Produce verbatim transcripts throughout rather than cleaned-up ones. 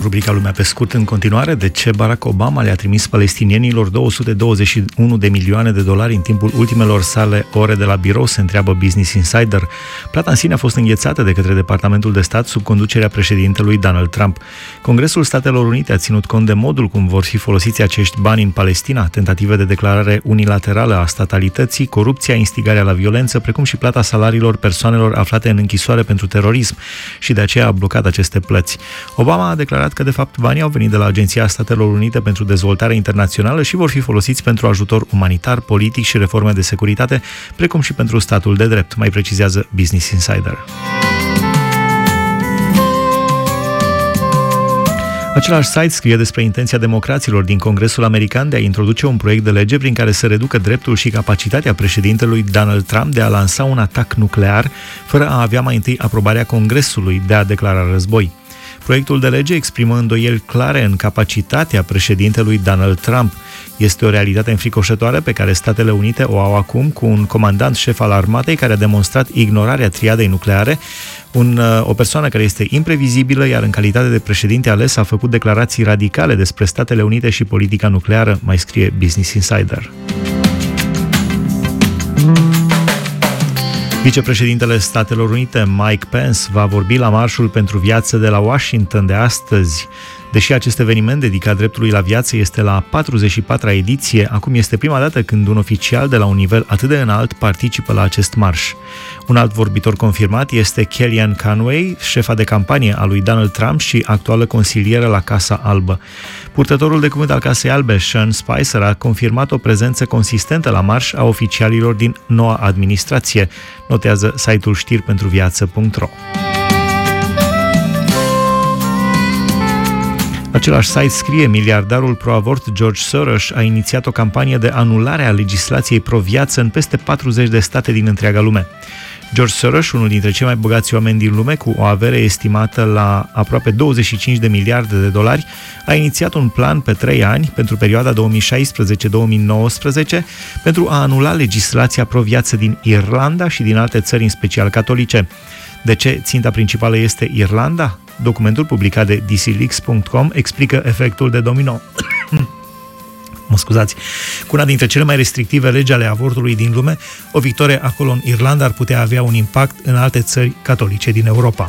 rubrica Lumea pe scurt în continuare. De ce Barack Obama le-a trimis palestinienilor două sute douăzeci și unu de milioane de dolari în timpul ultimelor sale ore de la birou, se întreabă Business Insider. Plata în sine a fost înghețată de către Departamentul de Stat sub conducerea președintelui Donald Trump. Congresul Statelor Unite a ținut cont de modul cum vor fi folosiți acești bani în Palestina, tentative de declarare unilaterală a statalității, corupția, instigarea la violență, precum și plata salariilor persoanelor aflate în închisoare pentru terorism, și de aceea a blocat aceste plăți. Obama a declarat că, de fapt, banii au venit de la Agenția Statelor Unite pentru Dezvoltare Internațională și vor fi folosiți pentru ajutor umanitar, politic și reforme de securitate, precum și pentru statul de drept, mai precizează Business Insider. Același site scrie despre intenția democraților din Congresul American de a introduce un proiect de lege prin care să reducă dreptul și capacitatea președintelui Donald Trump de a lansa un atac nuclear, fără a avea mai întâi aprobarea Congresului de a declara război. Proiectul de lege exprimă îndoieli clare în capacitatea președintelui Donald Trump. Este o realitate înfricoșătoare pe care Statele Unite o au acum cu un comandant șef al armatei care a demonstrat ignorarea triadei nucleare, un, o persoană care este imprevizibilă, iar în calitate de președinte ales a făcut declarații radicale despre Statele Unite și politica nucleară, mai scrie Business Insider. Vicepreședintele Statelor Unite, Mike Pence, va vorbi la Marșul pentru Viață de la Washington de astăzi. Deși acest eveniment dedicat dreptului la viață este la a patruzeci și patra ediție, acum este prima dată când un oficial de la un nivel atât de înalt participă la acest marș. Un alt vorbitor confirmat este Kellyanne Conway, șefa de campanie a lui Donald Trump și actuală consilieră la Casa Albă. Purtătorul de cuvânt al Casei Albe, Sean Spicer, a confirmat o prezență consistentă la marș a oficialilor din noua administrație, notează site-ul știri pentru viață punct ro. Același site scrie: miliardarul pro-avort George Soros a inițiat o campanie de anulare a legislației pro-viață în peste patruzeci de state din întreaga lume. George Soros, unul dintre cei mai bogați oameni din lume, cu o avere estimată la aproape douăzeci și cinci de miliarde de dolari, a inițiat un plan pe trei ani, pentru perioada două mii șaisprezece două mii nouăsprezece, pentru a anula legislația pro-viață din Irlanda și din alte țări, în special catolice. De ce ținta principală este Irlanda? Documentul publicat de D C Leaks punct com explică efectul de domino. Mă scuzați. Cu una dintre cele mai restrictive legi ale avortului din lume, o victorie acolo în Irlanda ar putea avea un impact în alte țări catolice din Europa.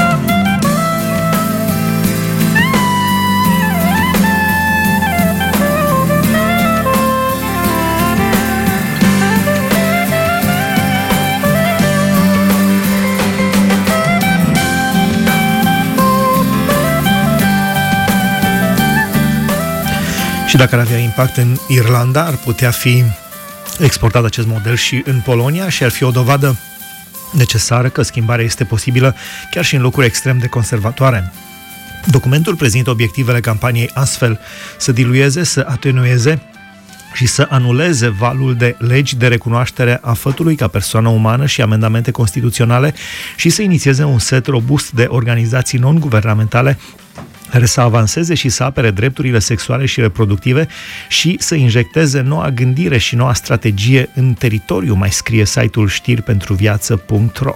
Și dacă ar avea impact în Irlanda, ar putea fi exportat acest model și în Polonia și ar fi o dovadă necesară că schimbarea este posibilă chiar și în locuri extrem de conservatoare. Documentul prezintă obiectivele campaniei astfel: să dilueze, să atenueze și să anuleze valul de legi de recunoaștere a fătului ca persoană umană și amendamente constituționale și să inițieze un set robust de organizații non-guvernamentale care să avanseze și să apere drepturile sexuale și reproductive și să injecteze noua gândire și noua strategie în teritoriu, mai scrie site-ul știri pentru viață punct ro.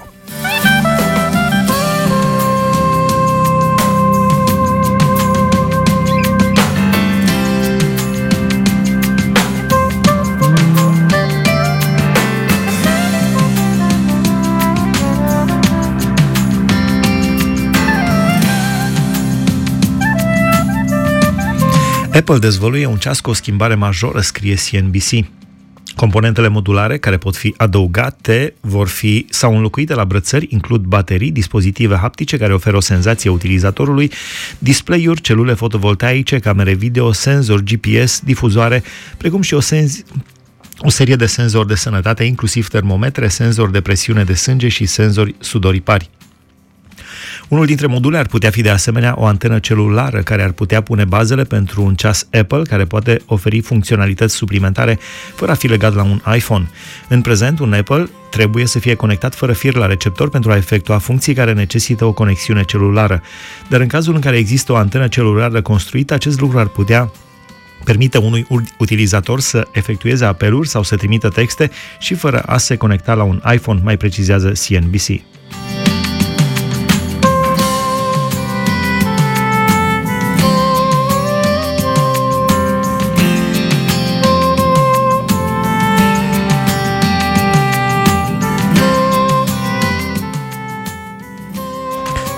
Apple dezvăluie un ceas cu o schimbare majoră, scrie C N B C. Componentele modulare care pot fi adăugate vor fi sau înlocuite la brățări includ baterii, dispozitive haptice care oferă o senzație utilizatorului, display-uri, celule fotovoltaice, camere video, senzori G P S, difuzoare, precum și o senzi... o serie de senzori de sănătate, inclusiv termometre, senzori de presiune de sânge și senzori sudoripari. Unul dintre module ar putea fi de asemenea o antenă celulară care ar putea pune bazele pentru un ceas Apple care poate oferi funcționalități suplimentare fără a fi legat la un iPhone. În prezent, un Apple trebuie să fie conectat fără fir la receptor pentru a efectua funcții care necesită o conexiune celulară. Dar în cazul în care există o antenă celulară construită, acest lucru ar putea permite unui utilizator să efectueze apeluri sau să trimită texte și fără a se conecta la un iPhone, mai precizează C N B C.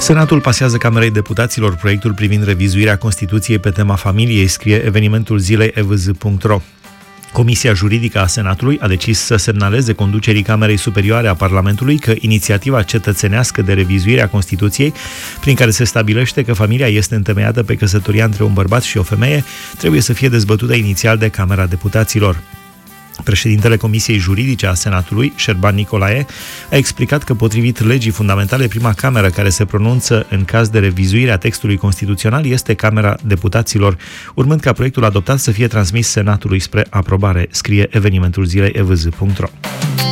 Senatul pasează Camerei Deputaților proiectul privind revizuirea Constituției pe tema familiei, scrie evenimentul zilei e v z punct r o. Comisia juridică a Senatului a decis să semnaleze conducerii Camerei Superioare a Parlamentului că inițiativa cetățenească de revizuire a Constituției, prin care se stabilește că familia este întemeiată pe căsătoria între un bărbat și o femeie, trebuie să fie dezbătută inițial de Camera Deputaților. Președintele Comisiei Juridice a Senatului, Șerban Nicolae, a explicat că, potrivit legii fundamentale, prima cameră care se pronunță în caz de revizuire a textului constituțional este Camera Deputaților, urmând ca proiectul adoptat să fie transmis Senatului spre aprobare, scrie evenimentul zilei e v z punct r o.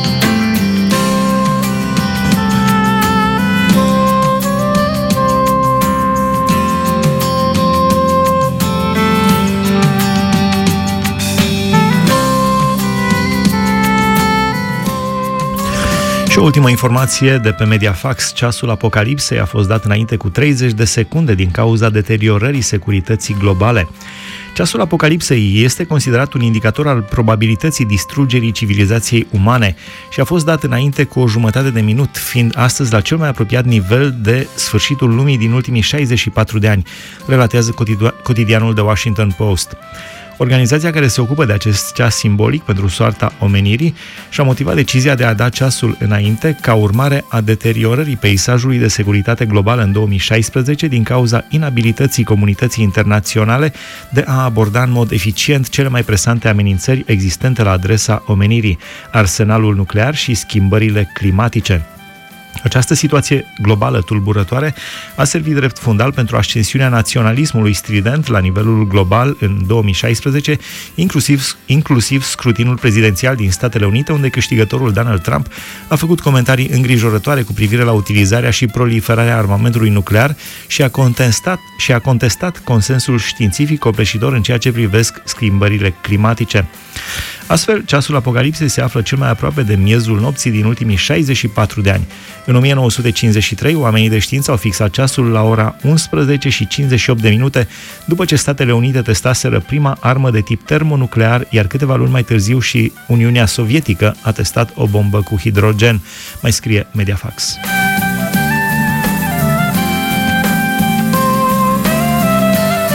Și o ultimă informație de pe Mediafax. Ceasul apocalipsei a fost dat înainte cu treizeci de secunde din cauza deteriorării securității globale. Ceasul apocalipsei este considerat un indicator al probabilității distrugerii civilizației umane și a fost dat înainte cu o jumătate de minut, fiind astăzi la cel mai apropiat nivel de sfârșitul lumii din ultimii șaizeci și patru de ani, relatează cotidianul The Washington Post. Organizația care se ocupă de acest ceas simbolic pentru soarta omenirii și-a motivat decizia de a da ceasul înainte ca urmare a deteriorării peisajului de securitate globală în două mii șaisprezece din cauza inabilității comunității internaționale de a aborda în mod eficient cele mai presante amenințări existente la adresa omenirii, arsenalul nuclear și schimbările climatice. Această situație globală tulburătoare a servit drept fundal pentru ascensiunea naționalismului strident la nivelul global în două mii șaisprezece, inclusiv, inclusiv scrutinul prezidențial din Statele Unite, unde câștigătorul Donald Trump a făcut comentarii îngrijorătoare cu privire la utilizarea și proliferarea armamentului nuclear și a contestat, și a contestat consensul științific copleșitor în ceea ce privesc schimbările climatice. Astfel, ceasul apocalipsei se află cel mai aproape de miezul nopții din ultimii șaizeci și patru de ani. În o mie nouă sute cincizeci și trei, oamenii de știință au fixat ceasul la ora unsprezece și cincizeci și opt de minute, după ce Statele Unite testaseră prima armă de tip termonuclear, iar câteva luni mai târziu și Uniunea Sovietică a testat o bombă cu hidrogen, mai scrie Mediafax.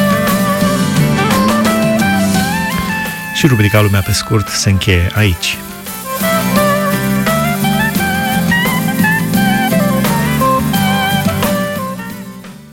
Și rubrica Lumea pe scurt se încheie aici.